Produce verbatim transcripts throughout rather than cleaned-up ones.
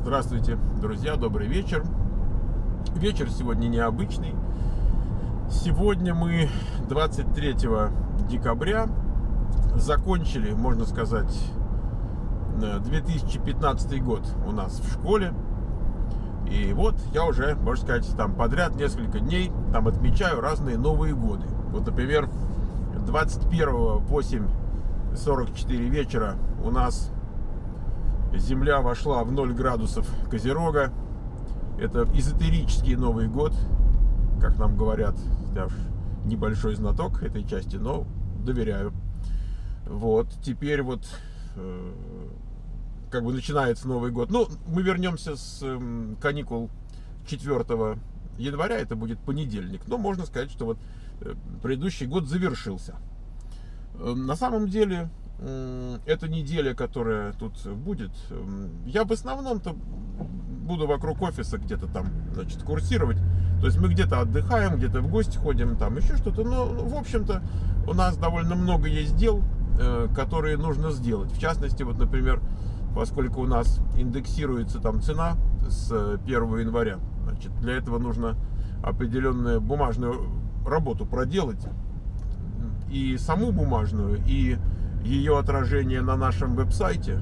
Здравствуйте, друзья, добрый вечер. Вечер сегодня необычный. Сегодня мы двадцать третьего декабря закончили, можно сказать, две тысячи пятнадцатый год у нас в школе. И вот я уже, можно сказать, там подряд несколько дней там отмечаю разные Новые годы. Вот, например, двадцать первого в восемь сорок четыре вечера у нас Земля вошла в ноль градусов Козерога. Это эзотерический Новый год, как нам говорят. Я уж небольшой знаток этой части, но доверяю. Вот, теперь вот э, как бы начинается Новый год. Ну, мы вернемся с э, каникул четвёртого января, это будет понедельник. Но можно сказать, что вот э, предыдущий год завершился. Э, на самом деле, эта неделя, которая тут будет, я в основном-то буду вокруг офиса где-то там, значит, курсировать. То есть мы где-то отдыхаем, где-то в гости ходим, там еще что-то. Но, в общем-то, у нас довольно много есть дел, которые нужно сделать. В частности, вот, например, поскольку у нас индексируется там цена с первого января, значит, для этого нужно определенную бумажную работу проделать. И саму бумажную, и ее отражение на нашем веб-сайте,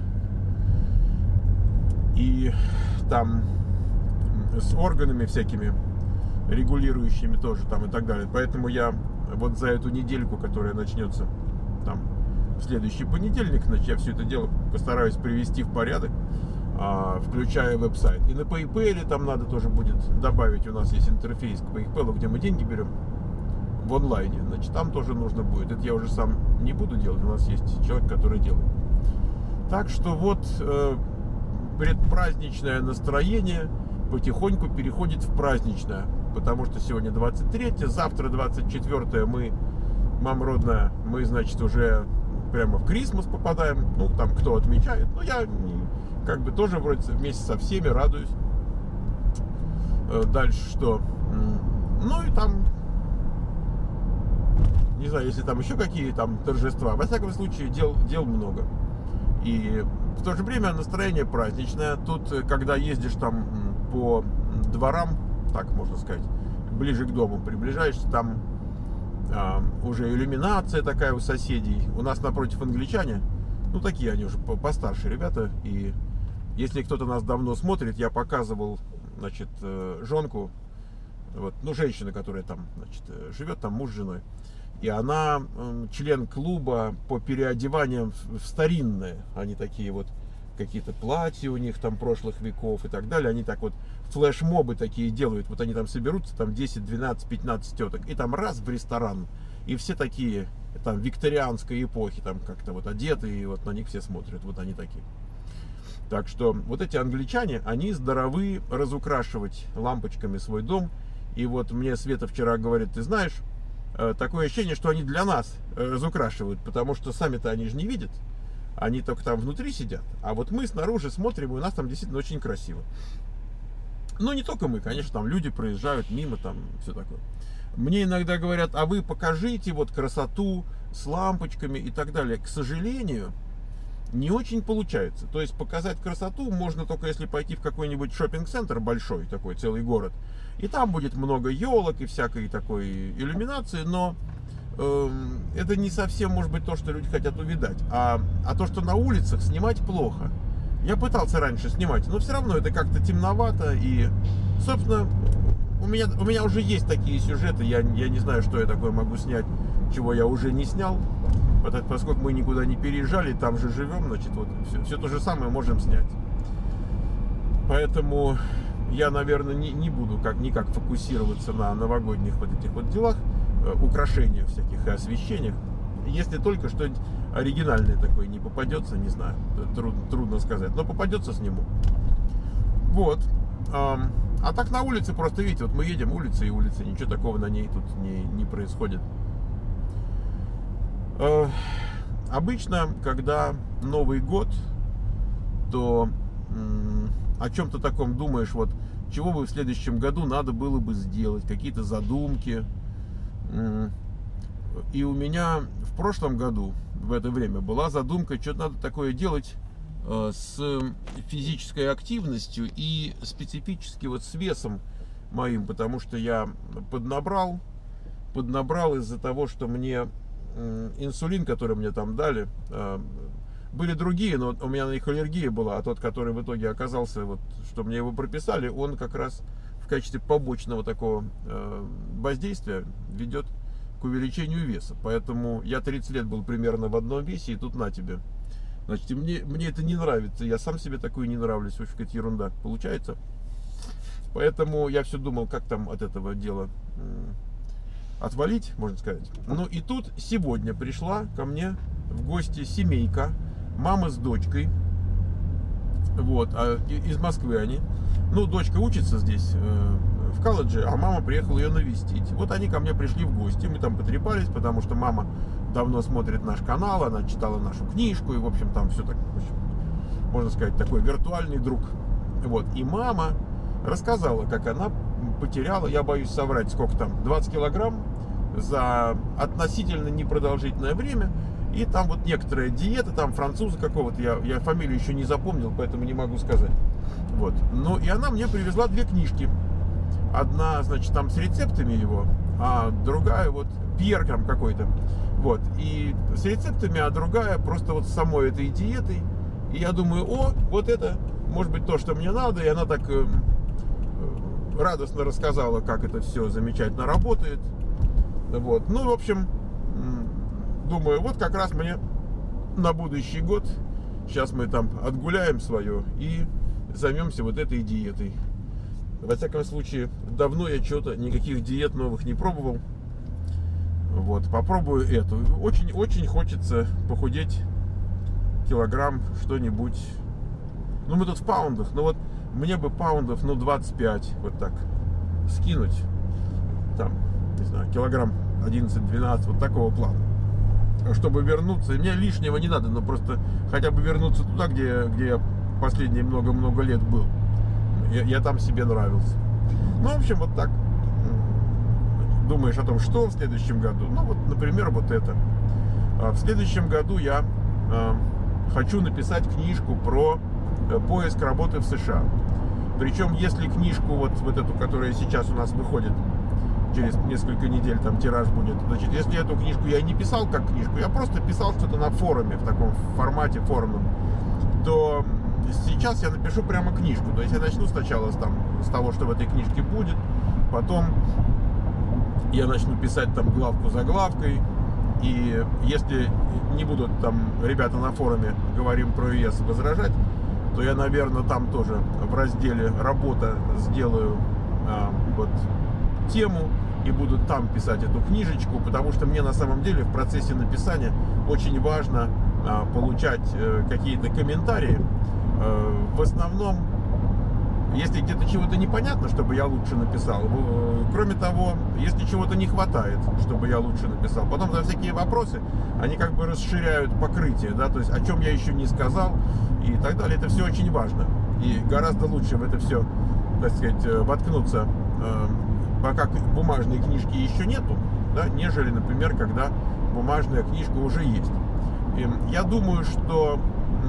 и там с органами всякими регулирующими тоже там и так далее. Поэтому я вот за эту недельку, которая начнется там в следующий понедельник, значит, я все это дело постараюсь привести в порядок, включая веб-сайт. И на PayPal там надо тоже будет добавить, у нас есть интерфейс к PayPal, где мы деньги берем в онлайне, значит, там тоже нужно будет. Это я уже сам не буду делать, у нас есть человек, который делает. Так что вот э, предпраздничное настроение потихоньку переходит в праздничное, потому что сегодня двадцать третье, завтра двадцать четвёртое мы, мама родная, мы, значит, уже прямо в Крисмас попадаем. Ну, там кто отмечает, ну, я как бы тоже вроде вместе со всеми радуюсь. Э, дальше что? Ну и там, не знаю, если там еще какие там торжества. Во всяком случае, дел, дел много. И в то же время настроение праздничное. Тут, когда ездишь там по дворам, так можно сказать, ближе к дому приближаешься, там а, уже иллюминация такая у соседей. У нас напротив англичане, ну такие они уже постарше ребята. И если кто-то нас давно смотрит, я показывал, значит, жонку, вот, ну, женщина, которая там, значит, живет, там муж с женой. И она э, член клуба по переодеваниям в, в старинные. Они такие вот, какие-то платья у них там прошлых веков и так далее. Они так вот флешмобы такие делают. Вот они там соберутся, там десять, двенадцать, пятнадцать теток. И там раз в ресторан. И все такие, там, викторианской эпохи, там как-то вот одеты. И вот на них все смотрят. Вот они такие. Так что вот эти англичане, они здоровы разукрашивать лампочками свой дом. И вот мне Света вчера говорит, ты знаешь, такое ощущение, что они для нас разукрашивают, потому что сами-то они же не видят, они только там внутри сидят, а вот мы снаружи смотрим, и у нас там действительно очень красиво. Но не только мы, конечно, там люди проезжают мимо, там все такое. Мне иногда говорят, а вы покажите вот красоту с лампочками и так далее. К сожалению, не очень получается. То есть показать красоту можно только если пойти в какой-нибудь шоппинг-центр большой, такой целый город. И там будет много елок и всякой такой иллюминации, но э, это не совсем может быть то, что люди хотят увидать. А, а то, что на улицах, снимать плохо. Я пытался раньше снимать, но все равно это как-то темновато. И, собственно, у меня, у меня уже есть такие сюжеты. Я, я не знаю, что я такое могу снять, чего я уже не снял. Поскольку мы никуда не переезжали, там же живем, значит, вот все, все то же самое можем снять. Поэтому я, наверное, не, не буду как, никак фокусироваться на новогодних вот этих вот делах, э, украшениях всяких и освещениях. Если только что-нибудь оригинальное такое не попадется, не знаю, трудно, трудно сказать, но попадется, сниму. Вот. А, а так на улице просто, видите, вот мы едем, улица и улица, ничего такого на ней тут не, не происходит. Э, обычно, когда Новый год, то м- о чем-то таком думаешь, вот чего бы в следующем году надо было бы сделать, какие-то задумки. И у меня в прошлом году в это время была задумка, что надо такое делать с физической активностью и специфически вот с весом моим, потому что я поднабрал, поднабрал из-за того, что мне инсулин, который мне там дали, были другие, но у меня на них аллергия была, а тот, который в итоге оказался, вот, что мне его прописали, он как раз в качестве побочного такого воздействия ведет к увеличению веса. Поэтому я тридцать лет был примерно в одном весе, и тут на тебе. Значит, мне, мне это не нравится, я сам себе такой не нравлюсь, в общем, какая-то ерунда получается. Поэтому я все думал, как там от этого дела отвалить, можно сказать. Ну и тут сегодня пришла ко мне в гости семейка, мама с дочкой, вот, а из Москвы они. Ну, дочка учится здесь э, в колледже, а мама приехала ее навестить. Вот они ко мне пришли в гости, мы там потрепались, потому что мама давно смотрит наш канал, она читала нашу книжку, и, в общем, там все так, в общем, можно сказать, такой виртуальный друг. Вот, и мама рассказала, как она потеряла, я боюсь соврать, сколько там, двадцать килограмм за относительно непродолжительное время. И там вот некоторая диета, там француза какого-то, я, я фамилию еще не запомнил, поэтому не могу сказать. Вот. Ну и она мне привезла две книжки. Одна, значит, там с рецептами его, а другая вот Пьер там какой-то. Вот. И с рецептами, а другая просто вот с самой этой диетой. И я думаю, о, вот это может быть то, что мне надо. И она так э, радостно рассказала, как это все замечательно работает. Вот. Ну, в общем, думаю, вот как раз мне на будущий год, сейчас мы там отгуляем свое и займемся вот этой диетой. Во всяком случае, давно я что-то, никаких диет новых не пробовал. Вот, попробую эту. Очень-очень хочется похудеть килограмм, что-нибудь. Ну, мы тут в паундах, но вот мне бы паундов, ну, двадцать пять, вот так, скинуть. Там, не знаю, килограмм одиннадцать-двенадцать, вот такого плана. Чтобы вернуться, и мне лишнего не надо, но просто хотя бы вернуться туда, где, где я последние много-много лет был. Я, я там себе нравился. Ну, в общем, вот так. Думаешь о том, что в следующем году? Ну, вот, например, вот это. В следующем году я э, хочу написать книжку про поиск работы в США. Причем, если книжку, вот, вот эту, которая сейчас у нас выходит, через несколько недель там тираж будет. Значит, если эту книжку я не писал как книжку, я просто писал что-то на форуме, в таком формате форумном, то сейчас я напишу прямо книжку. То есть я начну сначала с, там, с того, что в этой книжке будет, потом я начну писать там главку за главкой, и если не будут там ребята на форуме «Говорим про ЕС» возражать, то я, наверное, там тоже в разделе «Работа» сделаю а, вот тему и буду там писать эту книжечку, потому что мне на самом деле в процессе написания очень важно а, получать а, какие-то комментарии. А, в основном, если где-то чего-то непонятно, чтобы я лучше написал. Кроме того, если чего-то не хватает, чтобы я лучше написал. Потом за всякие вопросы, они как бы расширяют покрытие, да, то есть о чем я еще не сказал и так далее. Это все очень важно. И гораздо лучше в это все, так сказать, воткнуться, пока бумажной книжки еще нету, да, нежели, например, когда бумажная книжка уже есть. И я думаю, что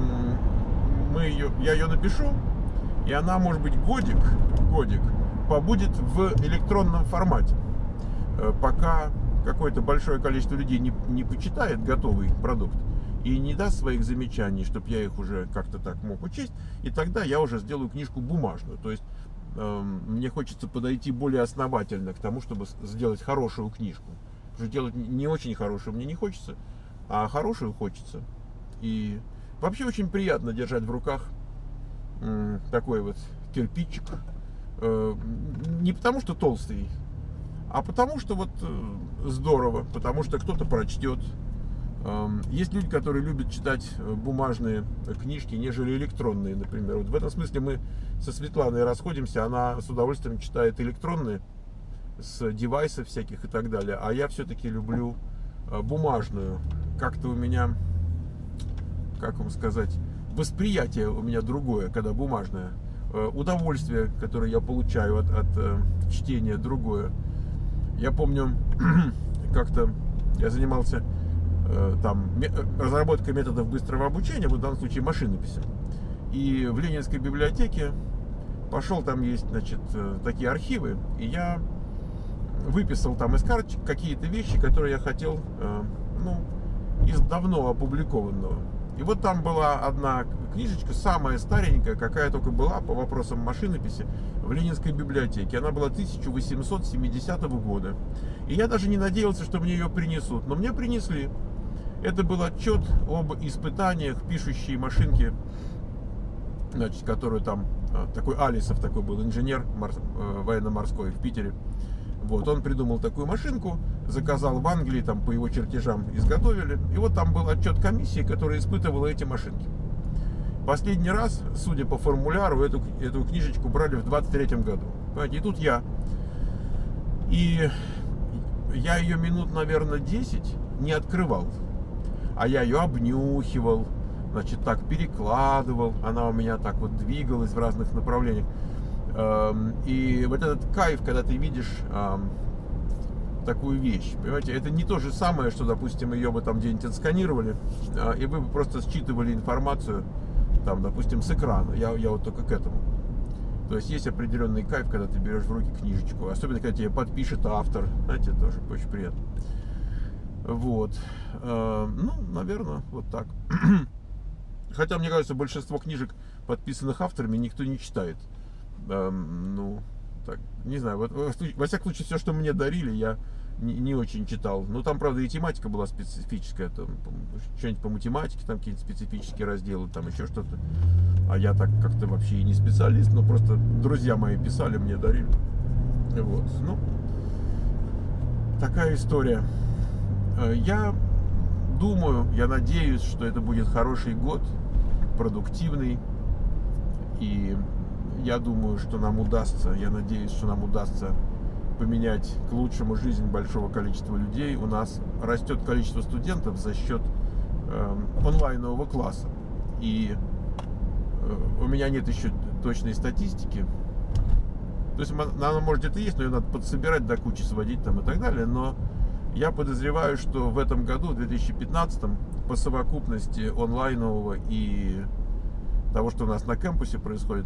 мы ее, я ее напишу, и она, может быть, годик, годик побудет в электронном формате, пока какое-то большое количество людей не, не почитает готовый продукт и не даст своих замечаний, чтобы я их уже как-то так мог учесть, и тогда я уже сделаю книжку бумажную. То есть э, мне хочется подойти более основательно к тому, чтобы сделать хорошую книжку. Потому что делать не очень хорошую мне не хочется, а хорошую хочется. И вообще очень приятно держать в руках э, такой вот кирпичик. Э, не потому что толстый, а потому что вот э, здорово, потому что кто-то прочтет. Есть люди, которые любят читать бумажные книжки, нежели электронные, например. Вот в этом смысле мы со Светланой расходимся, она с удовольствием читает электронные, с девайсов всяких и так далее, а я все-таки люблю бумажную. Как-то у меня, как вам сказать, восприятие у меня другое, когда бумажное. Удовольствие, которое я получаю от, от чтения, другое. Я помню, как-то я занимался там разработка методов быстрого обучения, в данном случае машинописи. И в Ленинской библиотеке пошел, там есть, значит, такие архивы, и я выписал там из карточек какие-то вещи, которые я хотел, ну, из давно опубликованного. И вот там была одна книжечка, самая старенькая, какая только была по вопросам машинописи в Ленинской библиотеке. Она была тысяча восемьсот семидесятого года. И я даже не надеялся, что мне ее принесут. Но мне принесли. Это был отчет об испытаниях пишущей машинки, значит, которую там, такой Алисов такой был, инженер военно-морской в Питере. Вот, он придумал такую машинку, заказал в Англии, там по его чертежам изготовили. И вот там был отчет комиссии, которая испытывала эти машинки. Последний раз, судя по формуляру, эту, эту книжечку брали в двадцать третьем году. Понимаете, и тут я. И я ее минут, наверное, десять не открывал. А я ее обнюхивал, значит, так перекладывал. Она у меня так вот двигалась в разных направлениях. И вот этот кайф, когда ты видишь такую вещь, понимаете, это не то же самое, что, допустим, ее бы там где-нибудь отсканировали, и вы бы просто считывали информацию, там, допустим, с экрана. Я, я вот только к этому. То есть есть определенный кайф, когда ты берешь в руки книжечку, особенно когда тебе подпишет автор, знаете, это тоже очень приятно. Вот, ну, наверное, вот так. Хотя, мне кажется, большинство книжек, подписанных авторами, никто не читает. Ну, так, не знаю, вот, во всяком случае, все, что мне дарили, я не, не очень читал. Ну, там, правда, и тематика была специфическая, там, что-нибудь по математике, там какие-то специфические разделы, там еще что-то. А я так как-то вообще и не специалист, но просто друзья мои писали, мне дарили. Вот, ну, такая история. Я думаю, я надеюсь, что это будет хороший год, продуктивный, и я думаю, что нам удастся, я надеюсь, что нам удастся поменять к лучшему жизнь большого количества людей. У нас растет количество студентов за счет э, онлайнового класса. И э, у меня нет еще точной статистики. То есть она, может, где-то есть, но ее надо подсобирать, до кучи сводить там и так далее. Но я подозреваю, что в этом году, в две тысячи пятнадцатом, по совокупности онлайнового и того, что у нас на кампусе происходит,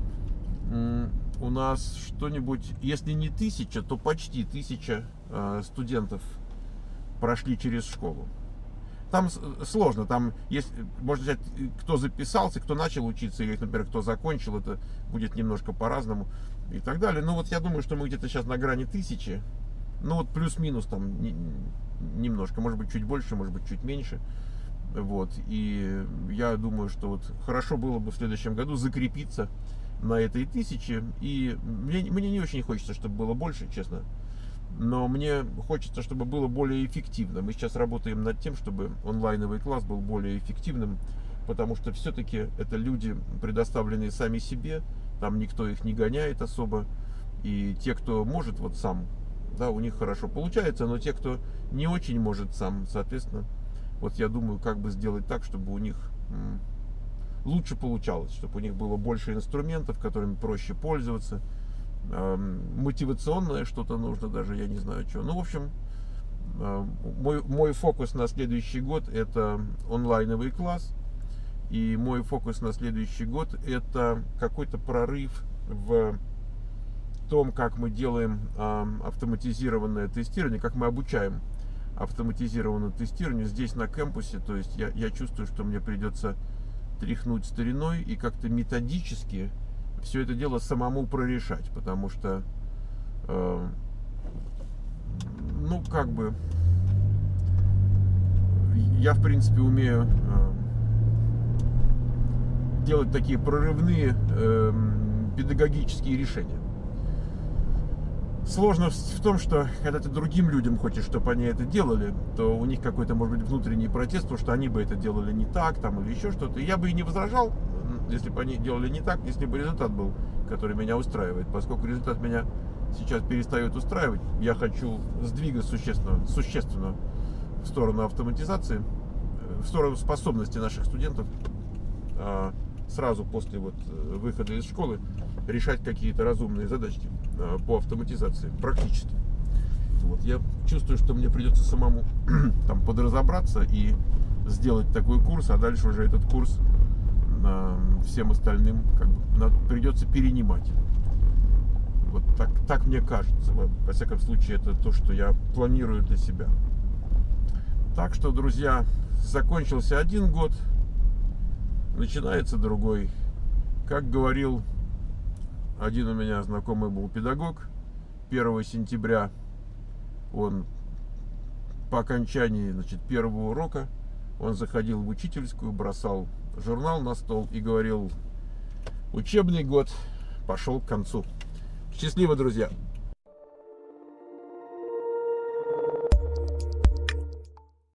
у нас что-нибудь, если не тысяча, то почти тысяча э, студентов прошли через школу. Там сложно, там есть, можно сказать, кто записался, кто начал учиться, или, например, кто закончил, это будет немножко по-разному и так далее. Но вот я думаю, что мы где-то сейчас на грани тысячи, ну вот плюс-минус там не, немножко, может быть чуть больше, может быть чуть меньше. Вот, и я думаю, что вот хорошо было бы в следующем году закрепиться на этой тысяче, и мне, мне не очень хочется, чтобы было больше, честно, но мне хочется, чтобы было более эффективно. Мы сейчас работаем над тем, чтобы онлайновый класс был более эффективным, потому что все-таки это люди, предоставленные сами себе, там никто их не гоняет особо, и те, кто может вот сам, да, у них хорошо получается, но те, кто не очень может сам, соответственно, вот я думаю, как бы сделать так, чтобы у них лучше получалось, чтобы у них было больше инструментов, которыми проще пользоваться, мотивационное что-то нужно даже, я не знаю что. Ну, в общем, мой, мой фокус на следующий год — это онлайновый класс, и мой фокус на следующий год — это какой-то прорыв в том, как мы делаем автоматизированное тестирование, как мы обучаем автоматизированному тестированию здесь на кампусе. То есть я, я чувствую, что мне придется тряхнуть стариной и как-то методически все это дело самому прорешать, потому что э, ну как бы я в принципе умею э, делать такие прорывные э, педагогические решения. Сложно в том, что когда ты другим людям хочешь, чтобы они это делали, то у них какой-то, может быть, внутренний протест, потому что они бы это делали не так, там, или еще что-то. И я бы и не возражал, если бы они делали не так, если бы результат был, который меня устраивает. Поскольку результат меня сейчас перестает устраивать, я хочу сдвига существенно, существенно в сторону автоматизации, в сторону способности наших студентов сразу после вот выхода из школы решать какие-то разумные задачки по автоматизации практически. Вот. Я чувствую, что мне придется самому там подразобраться и сделать такой курс, а дальше уже этот курс э, всем остальным как бы, надо, придется перенимать. Вот так, так мне кажется. Во, во всяком случае, это то, что я планирую для себя. Так что, друзья, закончился один год, начинается другой. Как говорил один у меня знакомый был педагог, первого сентября он по окончании, значит, первого урока он заходил в учительскую, бросал журнал на стол и говорил: учебный год пошел к концу. Счастливо, друзья!